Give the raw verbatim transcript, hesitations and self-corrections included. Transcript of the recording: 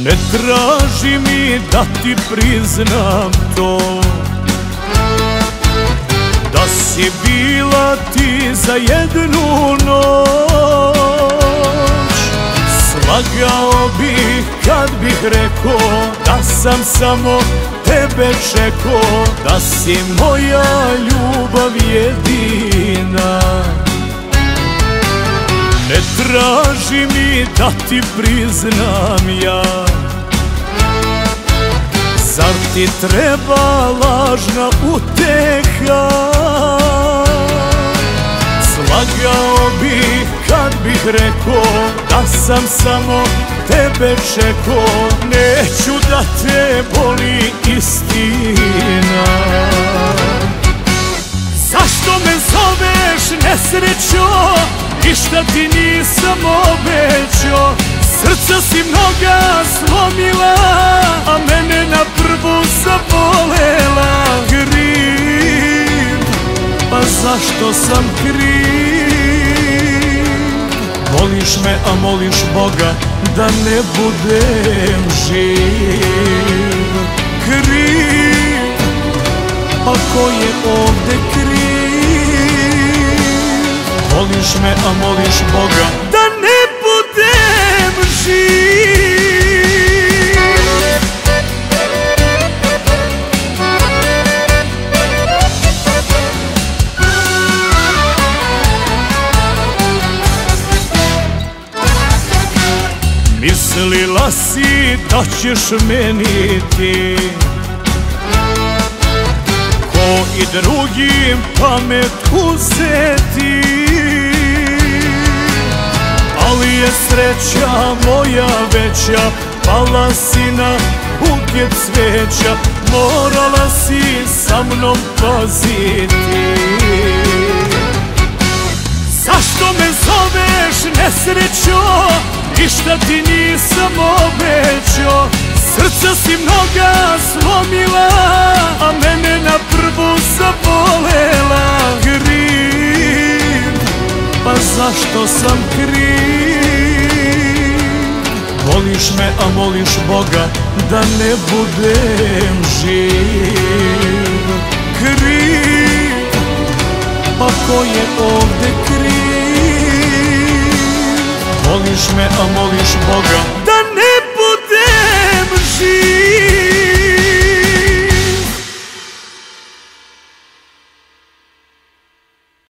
Ne traži mi da ti priznam to, da si bila ti za jednu noć. Slagao bih kad bih rekao da sam samo tebe čekao, da si moja ljubav jedina. Ne traži mi da ti priznam ja, zar ti treba lažna uteha? Slagao bih kad bih rekao da sam samo tebe čekao, neću da te boli istina. Zašto me zoveš nesrećo, ništa ti nisam obećao. Srca si mnoga slomila, a mene na prvu zabolela. Kriv, pa zašto sam kriv? Voliš me, a moliš Boga da ne budem živ. Kriv, a ko je ovde kriv? Voliš me, a moliš Boga da ne budem živ. Mislila si da ćeš meni ti, ko i drugim pamet uzeti, ali je sreća moja veća, pala si na buket cveća, morala si sa mnom paziti. Zašto me zoveš nesrećo, ništa ti nisam obećao. Srca si mnoga slomila, a mene na prvu zabolela. Kriv, pa zašto sam kriv? Voliš me, a moliš Boga da ne budem živ. Kriv, pa ko je ovde kriv? Voliš me, a moliš Boga